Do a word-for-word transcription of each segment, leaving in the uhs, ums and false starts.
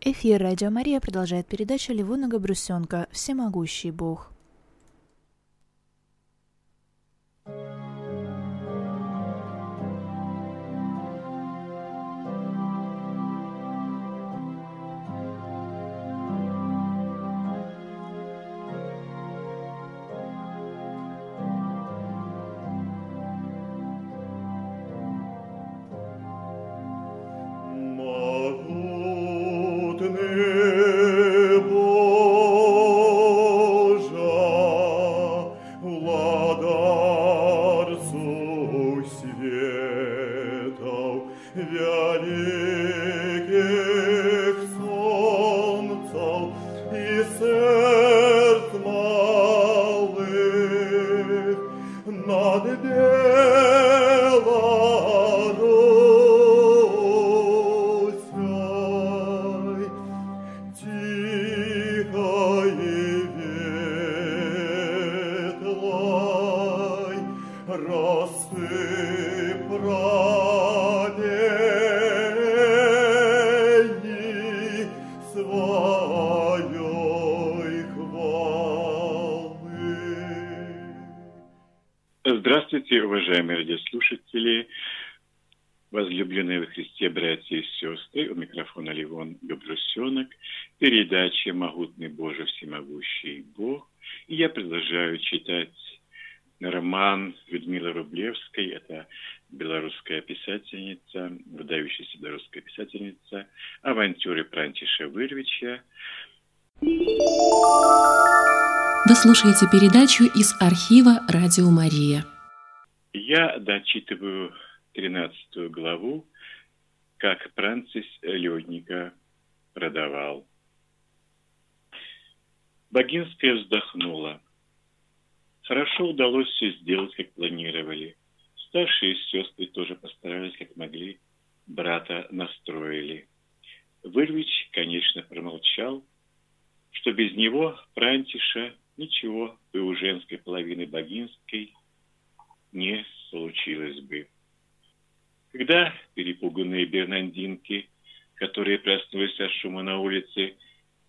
Эфир Радио Мария продолжает передачу Левона Габрусенко «Всемогущий Бог». Здравствуйте, уважаемые радиослушатели, возлюбленные во Христе братья и сестры. У микрофона Левон Габрусенок, передача «Могутный Боже, всемогущий Бог». И я продолжаю читать роман Людмилы Рублевской. Это белорусская писательница, выдающаяся белорусская писательница, «Авантюры Прантиша Вырвича». Вы слушаете передачу из архива «Радио Мария». Я дочитываю тринадцатую главу, как Францис лёдника продавал. Богинская вздохнула. Хорошо удалось все сделать, как планировали. Старшие сестры тоже постарались, как могли. Брата настроили. Вырвич, конечно, промолчал, что без него, Прантиша, ничего бы у женской половины Богинской не случилось бы. Когда перепуганные бернандинки, которые проснулись от шума на улице,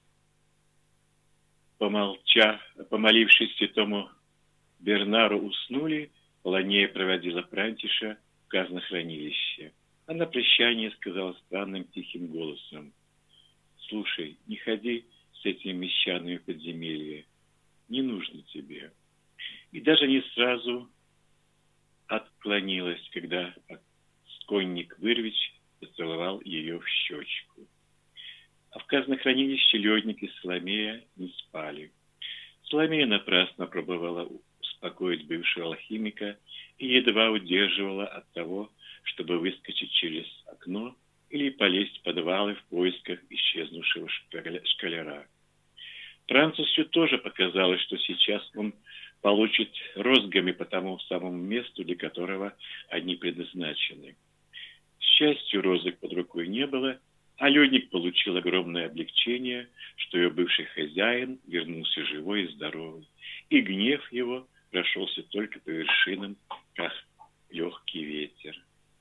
помолча, помолившись святому Бернару, уснули, Полонея проводила Прантиша в казнохранилище. А на прощание сказала странным тихим голосом: «Слушай, не ходи с этими мещанами в подземелье. Не нужно тебе». И даже не сразу отклонилась, когда сконник Вырвич поцеловал ее в щечку. А в казнохранилище лёдник и Соломея не спали. Соломея напрасно пробовала успокоить бывшего алхимика и едва удерживала от того, чтобы выскочить через окно или полезть в подвалы в поисках исчезнувшего школяра. Францису тоже показалось, что сейчас он получит розгами по тому самому месту, для которого они предназначены. К счастью, розок под рукой не было, а лёдник получил огромное облегчение, что его бывший хозяин вернулся живой и здоровый, и гнев его прошелся только по вершинам, как легкий ветер.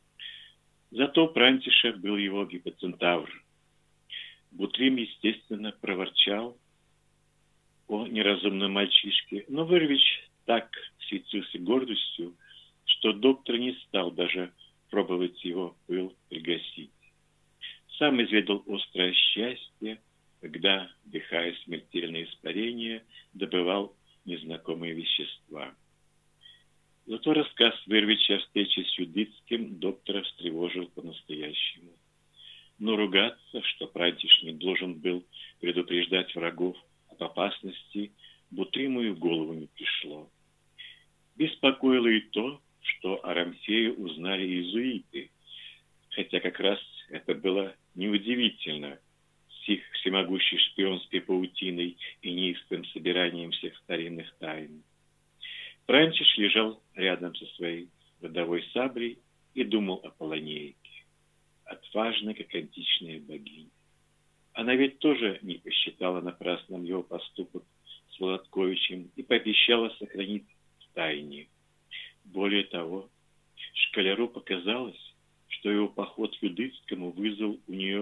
Зато Прантиша был его гипоцентавр. Бутрим, естественно, проворчал о неразумном мальчишке, но Вырвич так светился гордостью, что доктор не стал даже пробовать его пыл пригасить. Сам изведал острое счастье, когда, вдыхая смертельное испарение, добывал незнакомые вещества. Зато рассказ Вырвича о встрече с Юдыцким доктора встревожил по-настоящему. Но ругаться, что Прантиш не должен был предупреждать врагов об опасности, Бутриму и в голову не пришло. Беспокоило и то, что о Рамсее узнали иезуиты, хотя как раз это было неудивительно с их всемогущей шпионской паутиной и неистым собиранием всех старинных тайн. Прантиш лежал рядом со своей родовой саблей и думал о Полонейке, отважной, как античная богиня. Она ведь тоже не посчитала напрасным его поступок с Володковичем и пообещала сохранить в тайне. Более того, школяру показалось, что его поход к Юдыцкому вызвал у нее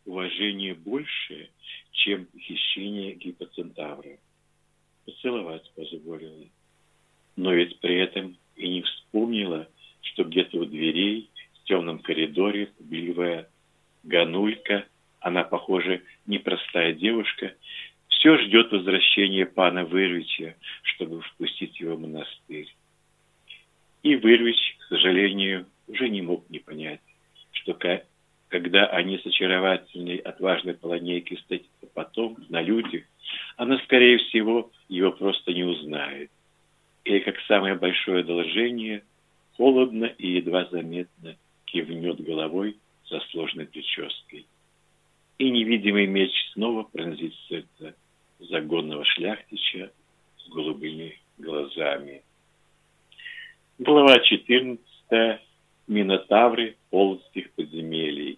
уважение большее, чем хищение гипоцентавра. Поцеловать позволила. Но ведь при этом и не вспомнила, что где-то у дверей в темном коридоре пугливая Ганулька, она, похоже, непростая девушка, все ждет возвращения пана Вырвича, чтобы впустить его в монастырь. И Вырвич, к сожалению, уже не мог не понять, что когда они с очаровательной, отважной полонейкой встретятся потом на людях, она, скорее всего, его просто не узнает. Или, как самое большое одолжение, холодно и едва заметно кивнет головой со сложной прической. И невидимый меч снова пронзит сердце загонного шляхтича с голубыми глазами. Глава четырнадцатая. Минотавры полоцких подземелий.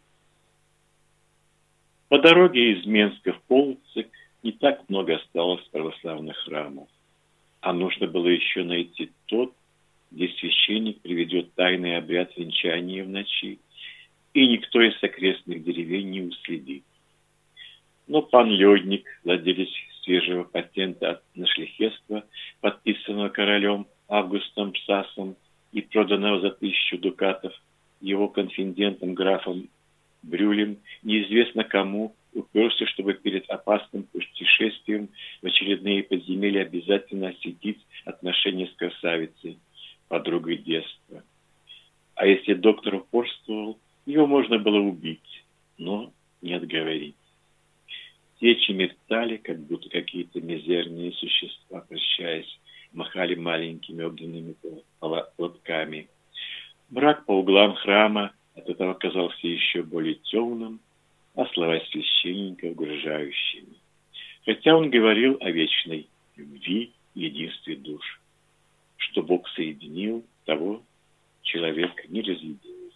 По дороге из Менска в Полоцк не так много осталось православных храмов, а нужно было еще найти тот, где священник приведет тайный обряд венчания в ночи, и никто из окрестных деревень не уследит. Но пан Ледник, владелец свежего патента на шляхетство, подписанного королем Августом Псасом и проданного за тысячу дукатов его конфидентом графом Брюлем, неизвестно кому, уперся, чтобы перед опасным путешествием в очередные подземелья обязательно осветить отношения с красавицей, подругой детства. А если доктор упорствовал, его можно было убить, но не отговорить. Свечи мерцали, как будто какие-то мизерные существа, прощаясь, махали маленькими огненными платками. Мрак по углам храма от этого казался еще более темным, а слова священника угрожающими. Хотя он говорил о вечной любви и единстве душ. Что Бог соединил, того человек не разъединил.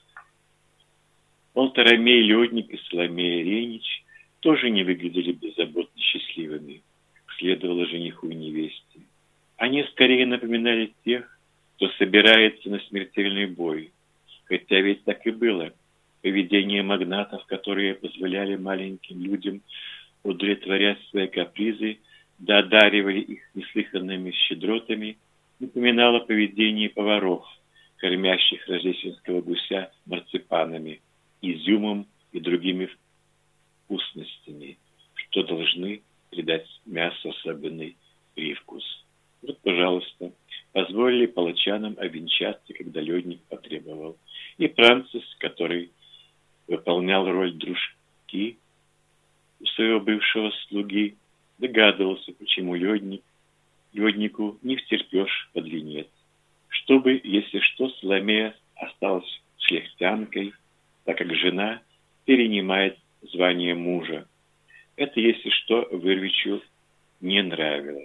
Полторомей Ледник и Соломея Ренич тоже не выглядели беззаботно счастливыми, как следовало жениху и невесте. Они скорее напоминали тех, кто собирается на смертельный бой. Хотя ведь так и было. Поведение магнатов, которые позволяли маленьким людям удовлетворять свои капризы, да одаривали их неслыханными щедротами, напоминало поведение поваров, кормящих рождественского гуся марципанами, изюмом и другими вкусностями, что должны придать мясу особенный привкус. Вот, пожалуйста, позволили палачанам обвенчаться, когда Ледник потребовал. И Францис, который выполнял роль дружки у своего бывшего слуги, догадывался, почему Ледник, Леднику не втерпешь под венец. Чтобы, если что, Соломея осталась шляхтянкой, так как жена перенимает звание мужа. Это, если что, Вырвичу не нравилось.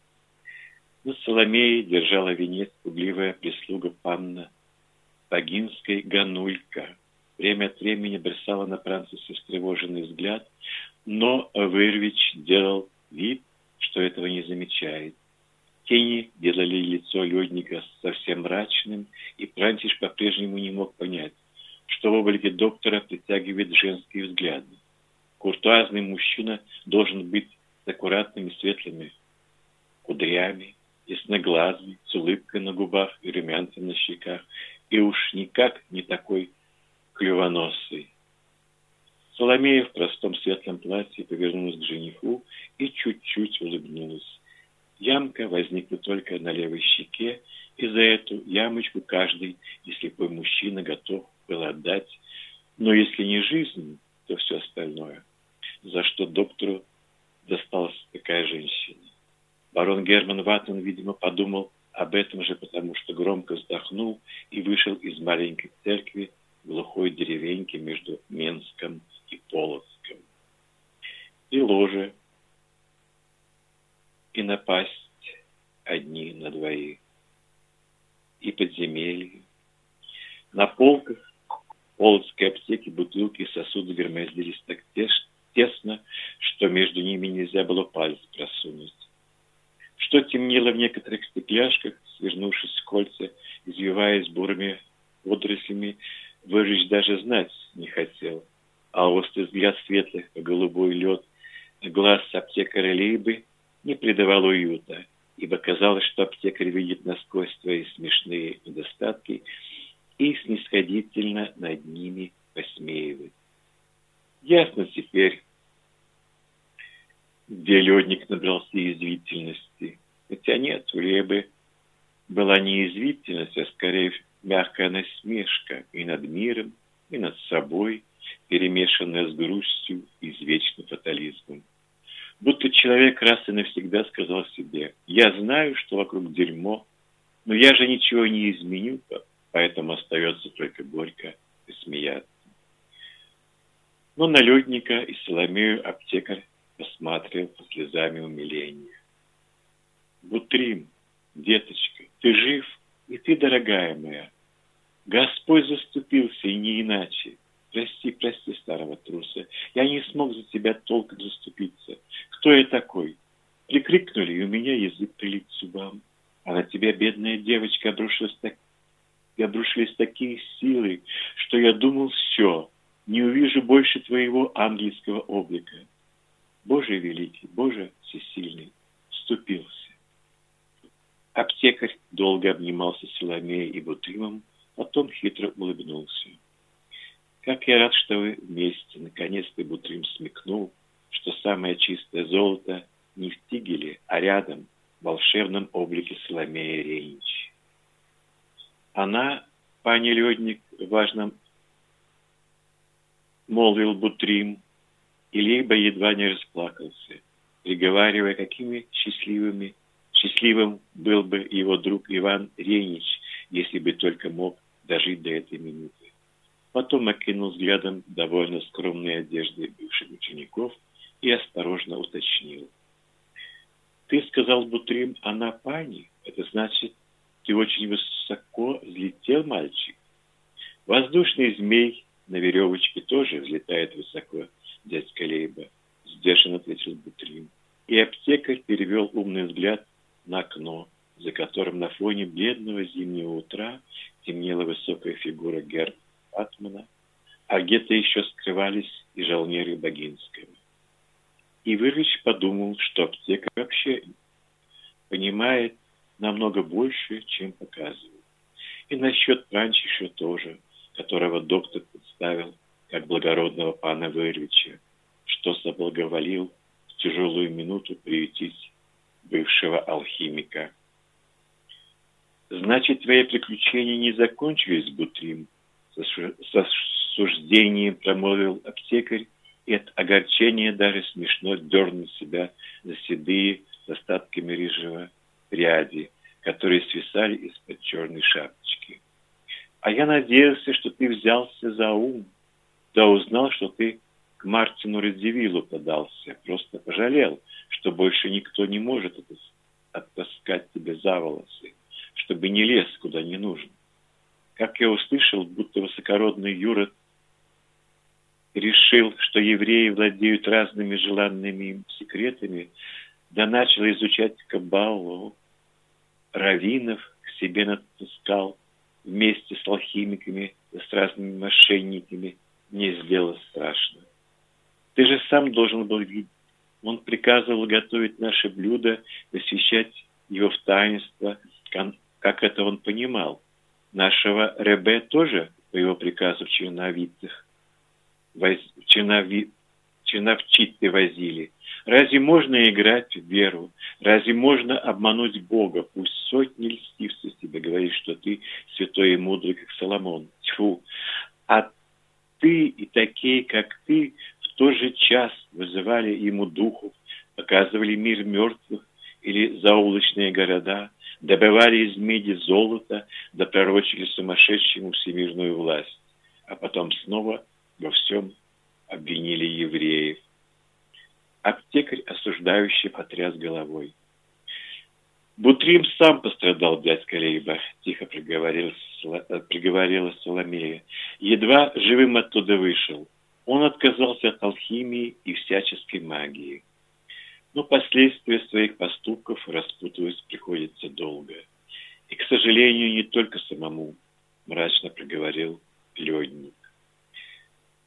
Но Соломеей держала венец пугливая прислуга панна Богинской Ганулька. Время от времени бросала на Франциса встревоженный взгляд, но Вырвич делал вид, что этого не замечает. Тени делали лицо Ледника совсем мрачным, и Франтиш по-прежнему не мог понять, что в облике доктора притягивает женские взгляды. Куртуазный мужчина должен быть с аккуратными светлыми кудрями, ясноглазый, с улыбкой на губах и румянцем на щеках, и уж никак не такой клювоносый. Соломея в простом светлом платье повернулась к жениху и чуть-чуть улыбнулась. Ямка возникла только на левой щеке, и за эту ямочку каждый и слепой мужчина готов был отдать, но если не жизнь, то все остальное, за что доктору досталась такая женщина. Барон Герман Ваттон, видимо, подумал об этом же, потому что громко вздохнул и вышел из маленькой церкви в глухой деревеньке между Менском и Полоцком. И ложе, и напасть одни на двоих, и подземелье. На полках полоцкой аптеки бутылки и сосуды громоздились так тесно, что между ними нельзя было палец просунуть. Что темнело в некоторых стекляшках, свернувшись в кольца, извиваясь бурыми водорослями, Вырвич даже знать не хотел. а острый взгляд светлых, голубой лед глаз аптекаря Лейбы не придавал уюта, ибо казалось, что аптекарь видит насквозь твои смешные недостатки и снисходительно над ними посмеивает. Ясно теперь, где ледник набрался язвительности. Хотя нет, у Лейбы была не язвительность, а скорее мягкая насмешка и над миром, и над собой, перемешанная с грустью и с вечным фатализмом. Будто человек раз и навсегда сказал себе: «Я знаю, что вокруг дерьмо, но я же ничего не изменю, поэтому остается только горько посмеяться». Но на ледника и Соломею аптекарь посмотрел со слезами умиления. «Бутрим, деточка, ты жив, и ты, дорогая моя. Господь заступился, и не иначе. Прости, прости, старого труса. Я не смог за тебя толком заступиться. Кто я такой?» Прикрикнули, и у меня язык прилип к зубам. А на тебя, бедная девочка, обрушилась так... обрушились такие силы, что я думал: все, не увижу больше твоего ангельского облика. Боже великий, Боже всесильный, вступился. Аптекарь долго обнимался с Соломеей и Бутримом, потом хитро улыбнулся. «Как я рад, что вы вместе!» Наконец-то Бутрим смекнул, что самое чистое золото не в тигеле, а рядом, в волшебном облике Соломеи Ренич. Она, пани ледник, важно молвил Бутрим, и Лейба едва не расплакался, приговаривая, какими счастливыми, счастливым был бы его друг Иван Ренич, если бы только мог дожить до этой минуты. Потом окинул взглядом довольно скромные одежды бывших учеников и осторожно уточнил: «Ты сказал, Бутрим, она пани? Это значит, ты очень высоко взлетел, мальчик?» «Воздушный змей на веревочке тоже взлетает высоко, дядька Лейба», — сдержанно ответил Бутрим. И аптекарь перевел умный взгляд на окно, за которым на фоне бледного зимнего утра темнела высокая фигура герба Атмана, а где-то еще скрывались и жалнеры Богинского. И Вырвич подумал, что аптека вообще понимает намного больше, чем показывает. И насчет Пранчиша тоже, которого доктор представил как благородного пана Вырвича, что соблаговолил в тяжелую минуту приютить бывшего алхимика. «Значит, твои приключения не закончились, Бутрим?» С осуждением промолвил аптекарь, и от огорчения даже смешно дернул себя за седые с остатками рыжего пряди, которые свисали из-под черной шапочки. «А я надеялся, что ты взялся за ум, да узнал, что ты к Мартину Радзивиллу подался, просто пожалел, что больше никто не может оттаскать тебя за волосы, чтобы не лез куда не нужно. Как я услышал, будто высокородный Юра решил, что евреи владеют разными желанными им секретами, да начал изучать каббалу, раввинов к себе натаскал вместе с алхимиками, с разными мошенниками, мне сделалось страшно. Ты же сам должен был видеть. Он приказывал готовить наши блюда, посвящать его в таинство, как это он понимал. Нашего Ребе тоже, по его приказу, в черновицах, воз... чернови... черновчиты возили. Разве можно играть в веру? Разве можно обмануть Бога? Пусть сотни льстивцев тебе говорит, что ты святой и мудрый, как Соломон. Тьфу! А ты и такие, как ты, в тот же час вызывали ему духов, показывали мир мертвых или заоблачные города, добывали из меди золото, да пророчили сумасшедшему всемирную власть, а потом снова во всем обвинили евреев. Аптекарь осуждающий потряс головой. «Бутрим сам пострадал, дядька Лейба», — тихо приговорил, приговорила Соломея. «Едва живым оттуда вышел. Он отказался от алхимии и всяческой магии. Но последствия своих поступков распутывать приходится долго. И, к сожалению, не только самому», — мрачно проговорил ледник.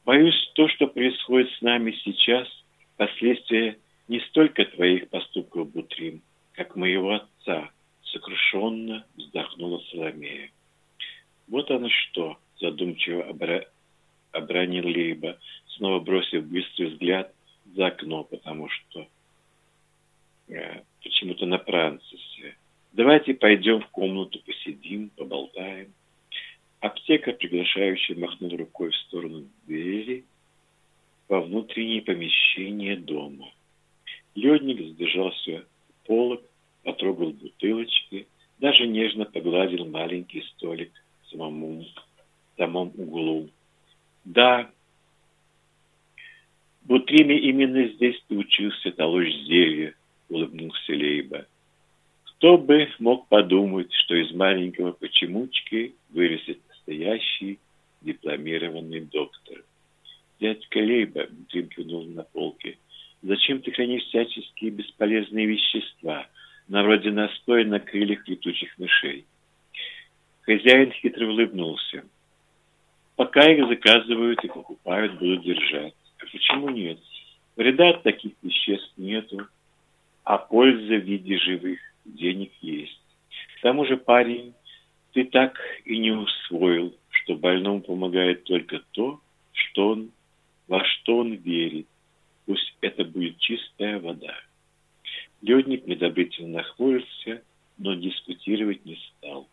Боюсь, то, что происходит с нами сейчас, последствия не столько твоих поступков, Бутрим, как моего отца, сокрушенно вздохнула Соломея. Вот оно что, задумчиво обра... обронил Лейба, снова бросив быстрый взгляд за окно, потому что э, почему-то на Францисе. Давайте пойдем в комнату, посидим, поболтаем. Аптекарь, приглашающий, махнул рукой в сторону двери во внутреннее помещение дома. Ледник сдержался в полок, потрогал бутылочки, даже нежно погладил маленький столик в самому, в самом углу. Да, в Бутриме именно здесь ты учился толочь зелье, улыбнулся Лейба. Кто бы мог подумать, что из маленького почемучки вырастет настоящий дипломированный доктор. Дядька Лейба, Бутрим кивнул на полке, зачем ты хранишь всяческие бесполезные вещества, на вроде настоя на крыльях летучих мышей? Хозяин хитро улыбнулся. Пока их заказывают и покупают, будут держать. А почему нет? Вреда от таких веществ нету, а польза в виде живых денег есть. К тому же, парень, ты так и не усвоил, что больному помогает только то, что он, во что он верит. Пусть это будет чистая вода. Ледник недобрительно нахмурился, но дискутировать не стал.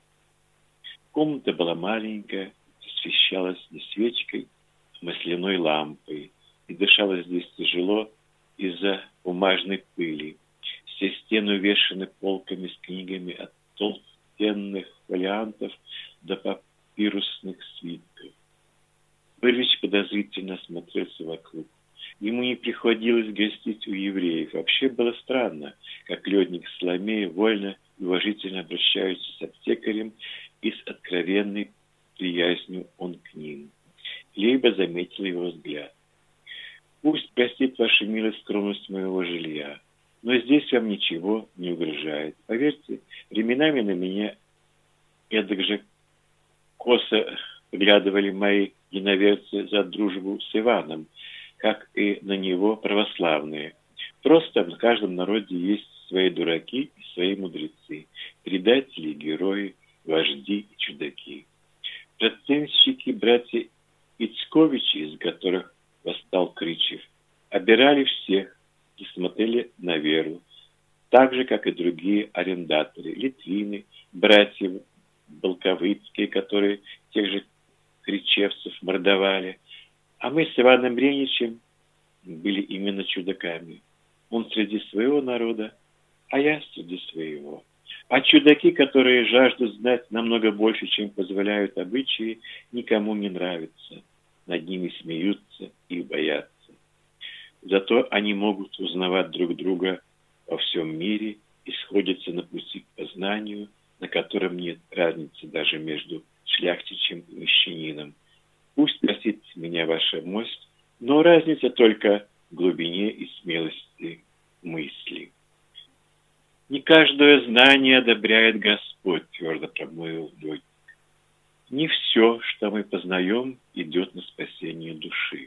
Комната была маленькая, освещалась не свечкой, а масляной лампой, и дышалось здесь тяжело из-за бумажной пыли. Все стены увешаны полками с книгами от толстенных фолиантов до папирусных свитков. Вырвич подозрительно смотрелся вокруг. Ему не приходилось гостить у евреев. Вообще было странно, как ледник с Соломеей вольно и уважительно обращаются с аптекарем и с откровенной приязнью он к ним. Лейба заметил его взгляд. «Пусть простит ваша милость скромность моего жилья, но здесь вам ничего не угрожает. Поверьте, временами на меня эдак же косо поглядывали мои иноверцы за дружбу с Иваном, как и на него православные. Просто в каждом народе есть свои дураки и свои мудрецы, предатели, герои, вожди и чудаки. Процентщики, братья Ицковичи, из которых восстал Крычев, обирали всех и смотрели на веру, так же, как и другие арендаторы, литвины, братья Болковыцкие, которые тех же кричевцев мордовали. А мы с Иваном Реничем были именно чудаками. Он среди своего народа, а я среди своего. А чудаки, которые жаждут знать намного больше, чем позволяют обычаи, никому не нравятся. Над ними смеются и боятся. Зато они могут узнавать друг друга во всем мире и сходятся на пути к познанию, на котором нет разницы даже между шляхтичем и мещанином. Пусть простит меня ваша мощь, но разница только в глубине и смелости мысли. Не каждое знание одобряет Господь, твердо промолвил ледник. Не все, что мы познаем, идет на спасение души.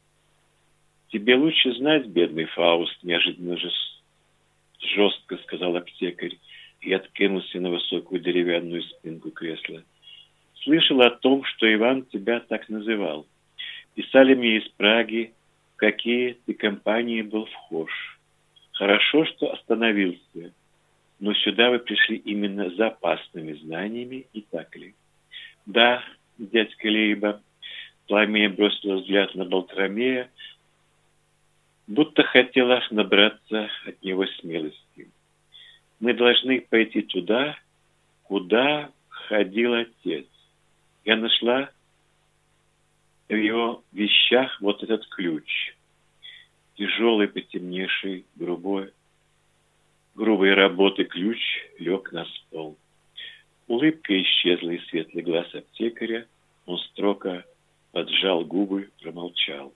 Тебе лучше знать, бедный Фауст, неожиданно же жестко сказал аптекарь и откинулся на высокую деревянную спинку кресла. Слышал о том, что Иван тебя так называл. Писали мне из Праги, в какие ты компании был вхож. Хорошо, что остановился, но сюда вы пришли именно за опасными знаниями, и так ли? Да, дядька Лейба, Соломея бросила взгляд на Балтромея, будто хотела набраться от него смелости. Мы должны пойти туда, куда ходил отец. Я нашла в его вещах вот этот ключ. Тяжелый, потемневший, грубой, грубой работы ключ лег на стол. Улыбка исчезла из светлых глаз аптекаря. Он строго поджал губы, промолчал.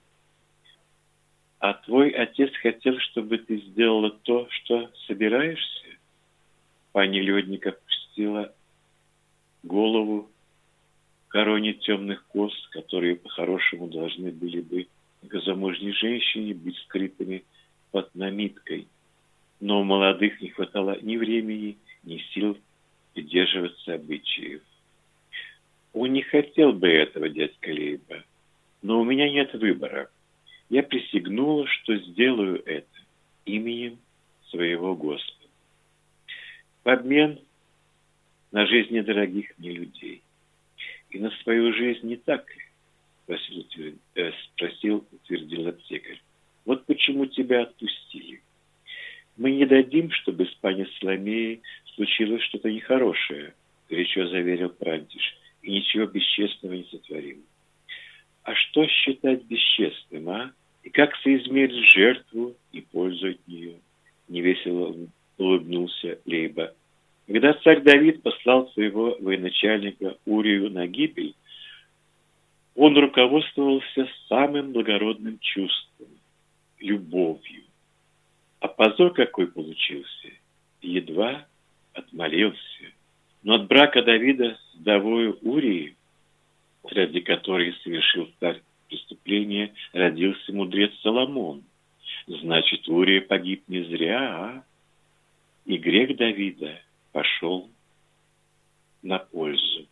А твой отец хотел, чтобы ты сделала то, что собираешься? Пани Ледник опустила голову в короне сплетение темных кос, которые по-хорошему должны были бы к замужней женщине быть скрытыми под намиткой. Но у молодых не хватало ни времени, ни сил придерживаться обычаев. Он не хотел бы этого, дядька Лейба, но у меня нет выбора. Я присягнула, что сделаю это именем своего Господа. В обмен на жизни дорогих мне людей. И на свою жизнь не так ли? Спросил, утверд... э, спросил утвердил аптекарь. Вот почему тебя отпустили. Мы не дадим, чтобы с пани Соломеей случилось что-то нехорошее, горячо заверил Прантиш, и ничего бесчестного не сотворим. А что считать бесчестным, а? И как соизмерить жертву и пользу от нее? Невесело улыбнулся Лейба. Когда царь Давид послал своего военачальника Урию на гибель, он руководствовался самым благородным чувством – любовью. А позор какой получился! Едва отмолился. Но от брака Давида с вдовою Урии, ради которой совершил царь преступление, родился мудрец Соломон. Значит, Урия погиб не зря, а? И грех Давида пошел на пользу.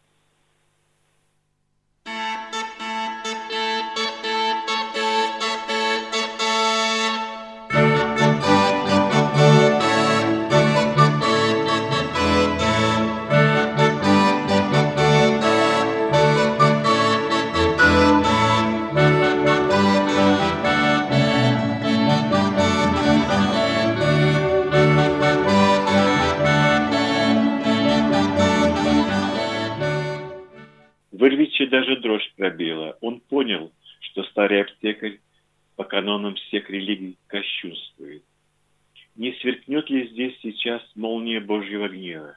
В Ирвиче даже дрожь пробила. Он понял, что старый аптекарь по канонам всех религий кощунствует. Не сверкнет ли здесь сейчас молния Божьего гнева?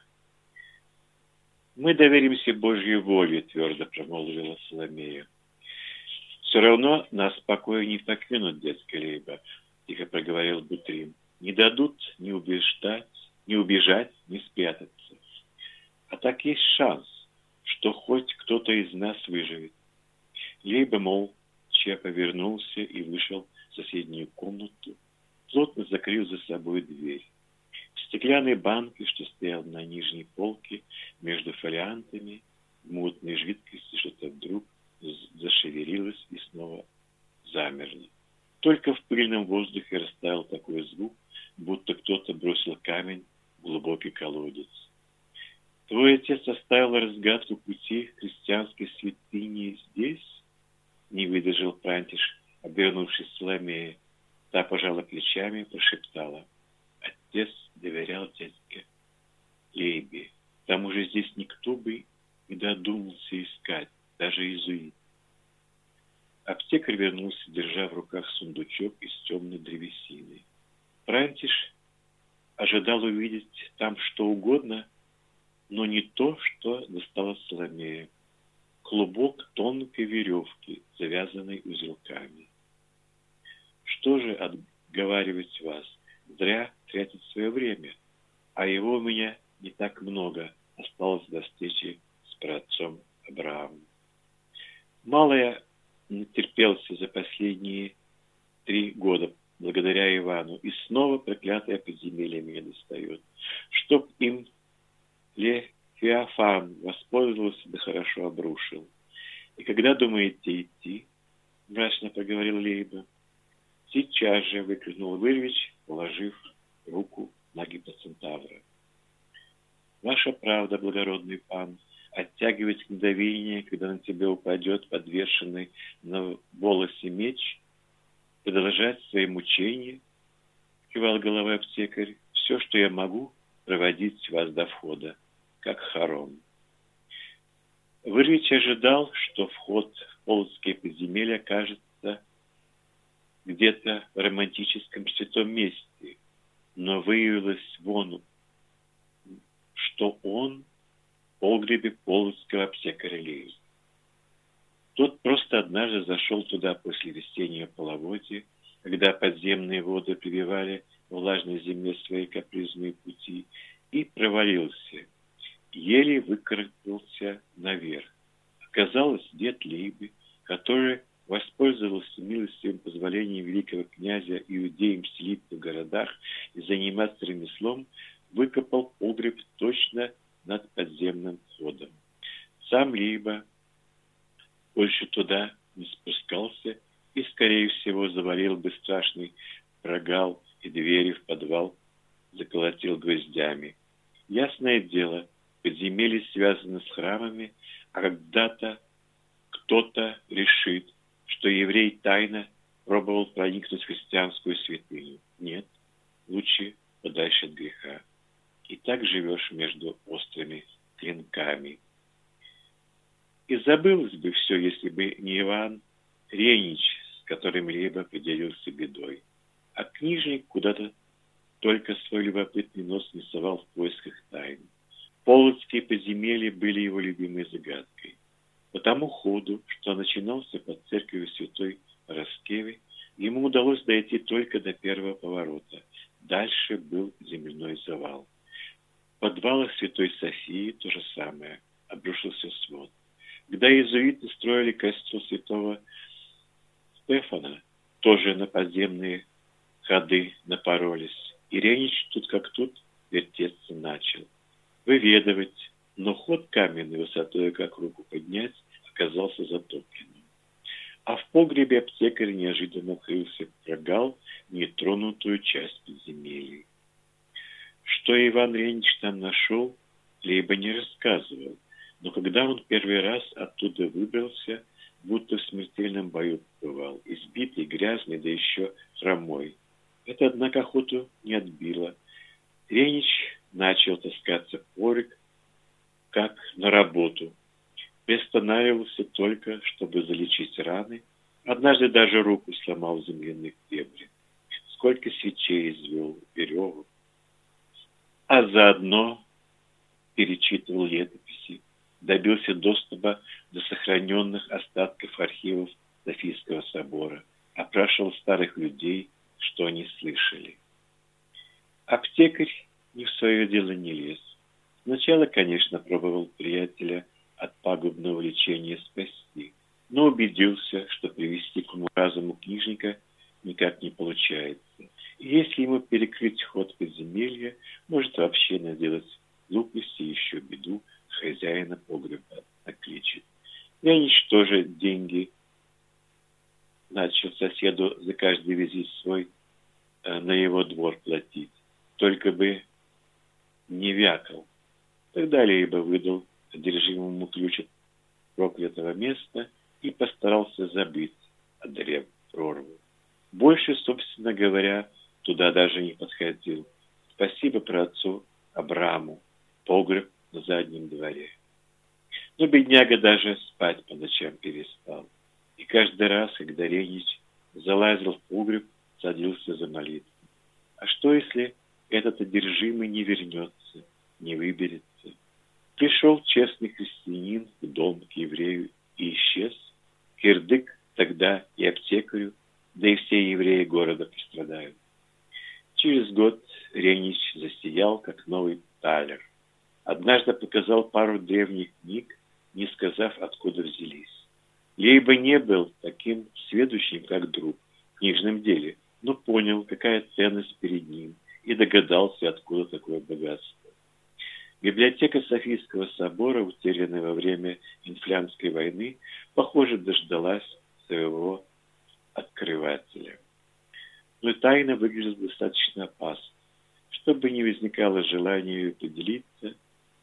«Мы доверимся Божьей воле», — твердо промолвила Соломея. «Все равно нас покоя не покинут, дядька Лейба», — тихо проговорил Бутрин. «Не дадут ни убеждать, ни убежать, ни спрятаться. А так есть шанс, что хоть кто-то из нас выживет». Лейба молча повернулся и вышел в соседнюю комнату, плотно закрыл за собой дверь. В стеклянной банке, что стоял на нижней полке между фолиантами, в мутной жидкости что-то вдруг зашевелилось и снова замерло. Только в пыльном воздухе растаял такой звук, будто кто-то бросил камень в глубокий колодец. «Твой отец оставил разгадку пути христианской святыни здесь?» — не выдержал Прантиш, обернувшись к Соломее. Та пожала плечами и прошептала. «Отец доверял дядьке Лейбе. К тому же здесь никто бы не додумался искать, даже иезуит». Аптекарь вернулся, держа в руках сундучок из темной древесины. Прантиш ожидал увидеть там что угодно, но не то, что достала Соломея. Клубок тонкой веревки, завязанной узелками. «Что же отговаривать вас? Зря тратить свое время. А его у меня не так много осталось до встречи с праотцом Авраамом. Мало я натерпелся за последние три года благодаря Ивану, и снова проклятое подземелье меня достает. Чтоб им Левиафан воспользовался, да хорошо обрушил. И когда думаете идти?» — мрачно проговорил Лейба. «Сейчас же», — выкрикнул Вырвич, положив руку на гипоцентавра. «Ваша правда, благородный пан, оттягивать мгновение, когда на тебя упадет подвешенный на волосе меч, продолжать свои мучения», — кивал головой аптекарь. «Все, что я могу, проводить вас до входа, как хором». Вырвич ожидал, что вход в полоцкие подземелья окажется где-то в романтическом святом месте, но выявилось вон, что он в погребе полоцкого аптекаря Лейбы. Тот просто однажды зашел туда после весеннего половодья, когда подземные воды прививали в влажной земле свои капризные пути, и провалился, еле выкарабкался наверх. Оказалось, от Лейбы, который воспользовался милостивым позволением великого князя иудеям селиться в городах и заниматься ремеслом, выкопал погреб точно над подземным ходом. Сам Лейба больше туда не спускался и, скорее всего, завалил бы страшный прогал и двери в подвал заколотил гвоздями. Ясное дело, подземелье связано с храмами, а когда-то кто-то решит, что еврей тайно пробовал проникнуть в христианскую святыню. Нет, лучше подальше от греха. И так живешь между острыми клинками. И забылось бы все, если бы не Иван Ренич, с которым Лейба поделился бедой. А книжник куда-то только свой любопытный нос не совал в поисках тайн. Полоцкие подземелья были его любимой загадкой. По тому ходу, что начинался под церковью святой Параскевы, ему удалось дойти только до первого поворота. Дальше был земляной завал. В подвалах святой Софии то же самое. Обрушился свод. Когда иезуиты строили костел святого Стефана, тоже на подземные ходы напоролись. И Ренич тут как тут вертеться начал. Выведывать, но ход каменный высотой, как руку поднять, оказался затопленным. А в погребе аптекарь неожиданно открылся прогал в нетронутую часть подземелья. Что Иван Ренич там нашел, Лейба не рассказывал, но когда он первый раз оттуда выбрался, будто в смертельном бою бывал, избитый, грязный, да еще хромой. Это, однако, охоту не отбило. Ренич начал таскаться в порык, как на работу. Приостанавливался только, чтобы залечить раны. Однажды даже руку сломал в земляных дебрях. Сколько свечей извел, веревок. А заодно перечитывал летописи, добился доступа до сохраненных остатков архивов Софийского собора, опрашивал старых людей, что они слышали. Аптекарь ни в свое дело не лез. Сначала, конечно, пробовал приятеля от пагубного лечения спасти, но убедился, что привести к уму-разуму книжника никак не получается. И если ему перекрыть ход подземелья, может вообще наделать глупости и еще беду хозяина погреба накличет. Ренич тоже деньги начал соседу за каждый визит свой э, на его двор платить. Только бы не вякал. Тогда Лейба выдал одержимому ключ от проклятого места и постарался забыть, одолев прорву. Больше, собственно говоря, туда даже не подходил. Спасибо праотцу Абраму. Погреб на заднем дворе. Но бедняга даже спать по ночам перестал. И каждый раз, когда Ренич залазил в погреб, садился за молитву. А что, если этот одержимый не вернется, не выберется? Пришел честный христианин в дом к еврею и исчез. Кирдык тогда и аптекарю, да и все евреи города пострадают. Через год Ренич засиял, как новый талер. Однажды показал пару древних книг, не сказав, откуда взялись. Лейба не был таким сведущим, как друг, в книжном деле, но понял, какая ценность перед ним, и догадался, откуда такое богатство. Библиотека Софийского собора, утерянная во время Инфлянской войны, похоже, дождалась своего открывателя. Но тайна выглядит достаточно опасно. Чтобы не возникало желания ее поделиться,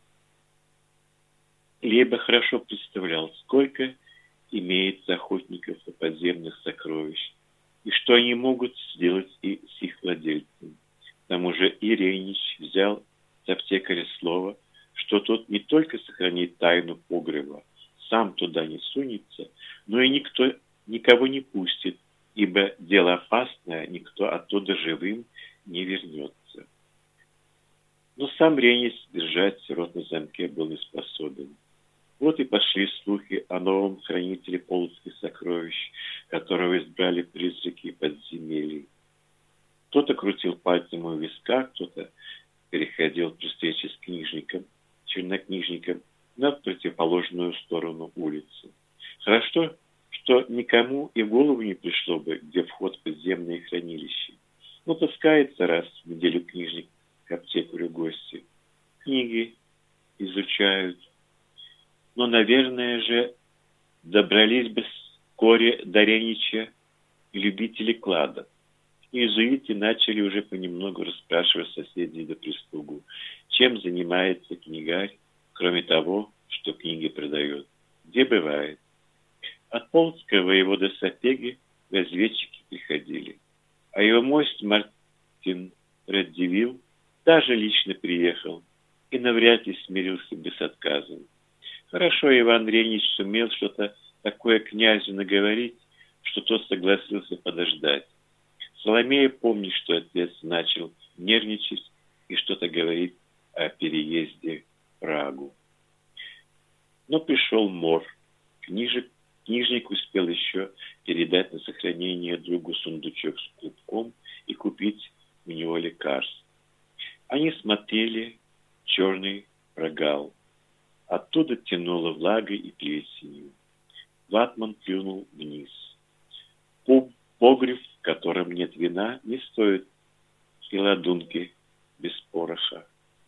Лейба хорошо представлял, сколько имеется охотников на подземных сокровищ, и что они могут сделать и с их владельцем. К тому же и Ренич взял с аптекаря слово, что тот не только сохранит тайну погреба, сам туда не сунется, но и никто, никого не пустит, ибо дело опасное, никто оттуда живым не вернется. Но сам Ренич держать рот на замке был не способен. Вот и пошли слухи о новом хранителе полоцких сокровищ, которого избрали призраки подземелий. Кто-то крутил пальцем у виска, кто-то переходил при встрече с книжником, чернокнижником, на противоположную сторону улицы. Хорошо, что никому и в голову не пришло бы, где вход в подземные хранилища. Ну, таскается раз в неделю книжник к аптекарю гости. Книги изучают. Но, наверное же, добрались бы вскоре до Ренича и любители клада. Иезуиты начали уже понемногу расспрашивать соседей до прислугу, чем занимается книгарь, кроме того, что книги продает, где бывает. От полоцкого воевода Сапеги разведчики приходили, а его мость Мартин Радзивилл даже лично приехал и навряд ли смирился бы с отказом. Хорошо Иван Ренич сумел что-то такое князю наговорить, что тот согласился подождать. Соломея помнит, что отец начал нервничать и что-то говорить о переезде в Прагу. Но пришел мор. Книжек, книжник успел еще передать на сохранение другу сундучок с клубком и купить у него лекарств. Они смотрели черный прогал. Оттуда тянуло влагой и плесенью. Ватман плюнул вниз. Погреб, в котором нет вина, не стоит и ладунки без пороха.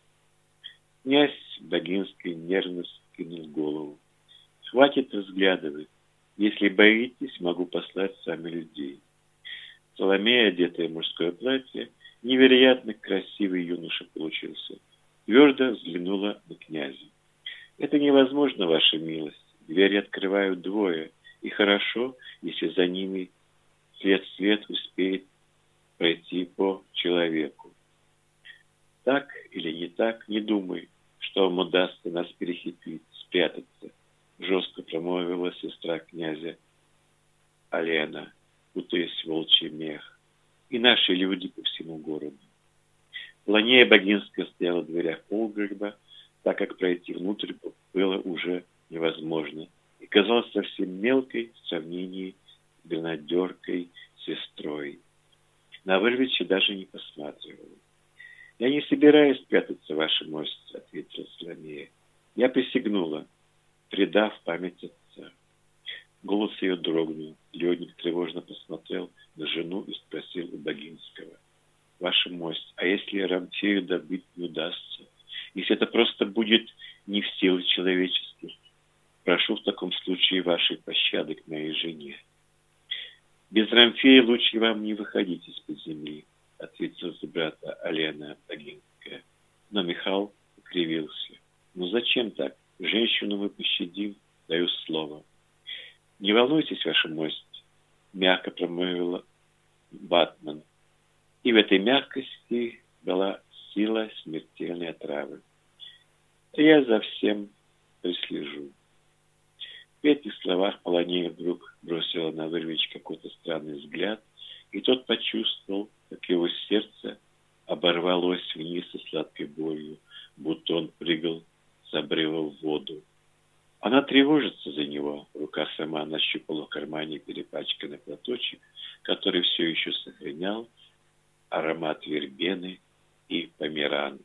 Князь Богинский нервно скинул голову. Хватит разглядывать. Если боитесь, могу послать сами людей. Соломея, одетая в мужское платье, невероятно красивый юноша получился. Твердо взглянула на князя. Это невозможно, ваша милость. Двери открывают двое, и хорошо, если за ними след в след успеет пройти по человеку. Так или не так, не думай, что вам удастся нас перехитрить, спрятаться, жестко промолвила сестра князя Алена, кутаясь в волчий мех, и наши люди по всему городу. Ланея Богинская стояла в дверях погреба, так как пройти внутрь было уже невозможно, и казалась совсем мелкой в сравнении с гренадеркой сестрой. На Вырвича даже не посматривала. «Я не собираюсь прятаться, ваша мощь», — ответила Соломея. «Я присягнула, предав память отца». Голос ее дрогнул. Леонид тревожно посмотрел на жену и спросил у Богинского: «Ваша мощь, а если Рамфею добыть не удастся? Если это просто будет не в силах человеческих? Прошу в таком случае вашей пощады к моей жене». «Без Рамфея лучше вам не выходить из-под земли», — ответила за брата Алена Богинская. Но Михаил укривился. «Ну зачем так? Женщину мы пощадим, даю слово». «Не волнуйтесь, ваша мощь», — мягко промолвила Батман. И в этой мягкости была сила смертельной отравы. «Я за всем прислежу». В этих словах Полонея вдруг бросила на Вырвич какой-то странный взгляд, и тот почувствовал, как его сердце оборвалось вниз со сладкой болью, будто он прыгал с обрыва в воду. Она тревожится за него. Рука сама нащупала в кармане перепачканный платочек, который все еще сохранял аромат вербены и померанца.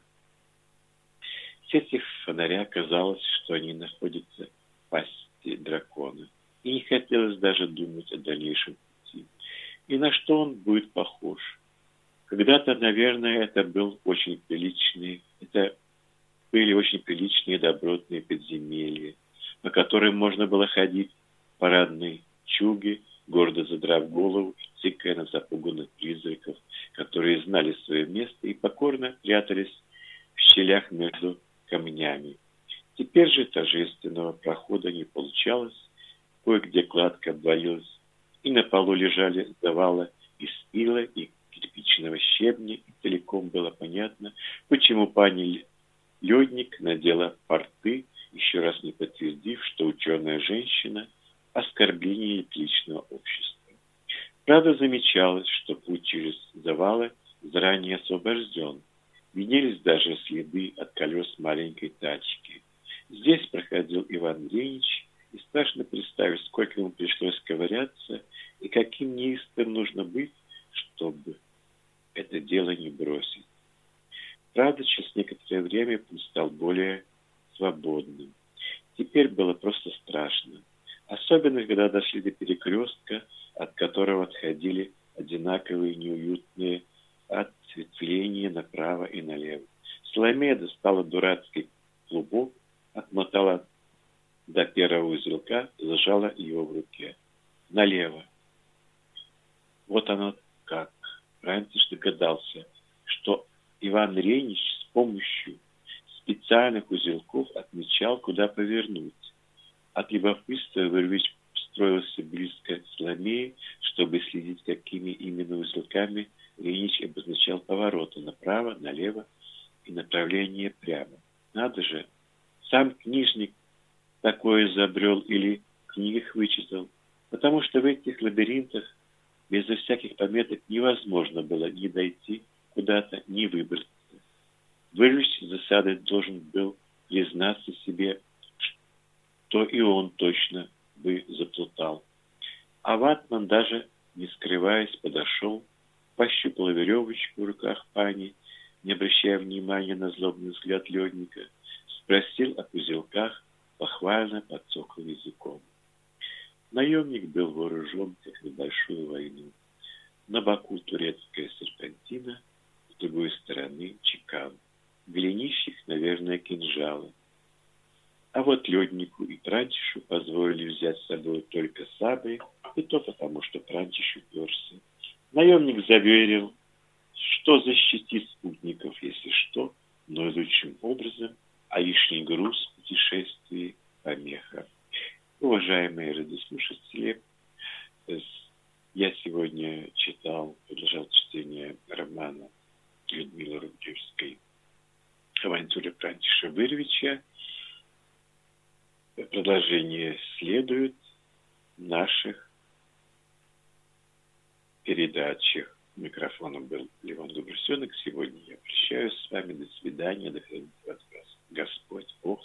В свете фонаря казалось, что они находятся в пасти дракона, и не хотелось даже думать о дальнейшем пути. И на что он будет похож? Когда-то, наверное, это был очень приличный, это были очень приличные добротные подземелья, по которым можно было ходить в парадной чуге, гордо задрав голову и цикая на запуганных призраков, которые знали свое место и покорно прятались в щелях между камнями. Теперь же торжественного прохода не получалось, кое-где кладка обвалилась, и на полу лежали завалы из ила и кирпичного щебня, и целиком было понятно, почему пани Ледник надела порты, еще раз не подтвердив, что ученая женщина — оскорбление личного общества. Правда, замечалось, что путь через завалы заранее освобожден. Виделись даже следы от колес маленькой тачки. Здесь проходил Иван Ильич, и страшно представить, сколько ему пришлось ковыряться, и каким неистовым нужно быть, чтобы это дело не бросить. Правда, через некоторое время путь стал более свободным. Теперь было просто страшно. Особенно, когда дошли до перекрестка, от которого отходили одинаковые неуютные ответвления направо и налево. Соломея достала дурацкий клубок, отмотала до первого узелка, зажала его в руке. Налево. Вот оно как. Франтиш догадался, что Иван Ренич с помощью специальных узелков отмечал, куда повернуть. От любопытства Вырвич строился близко к Соломее, чтобы следить, какими именно узелками Ренич обозначал повороты направо, налево и направление прямо. Надо же, сам книжник такое изобрел или в книгах вычитал, потому что в этих лабиринтах безо всяких пометок невозможно было ни дойти куда-то, ни выбраться. Вырвич с засадой должен был признаться себе, что и он точно бы заплутал. А ватман, даже не скрываясь, подошел, пощупал веревочку в руках пани, не обращая внимания на злобный взгляд ледника, спросил о узелках, похвально подцокал языком. Наемник был вооружен, как на большую войну. На боку турецкая серпантина, с другой стороны чекан. В голенищах, наверное, кинжалы. А вот леднику и Прантишу позволили взять с собой только сабли, и то потому, что Прантиш уперся. Наемник заверил, что защитит спутников, если что, но лучшим образом, а лишний груз в путешествии помеха. Уважаемые радиослушатели, я сегодня читал, продолжал чтение романа Людмилы Рудневской «Авантюры Прантиша Вырвича». Продолжение следует в наших передачах. Микрофоном был Левон Габрусенок. Сегодня я прощаюсь с вами. До свидания. Да хранит вас Господь, Бог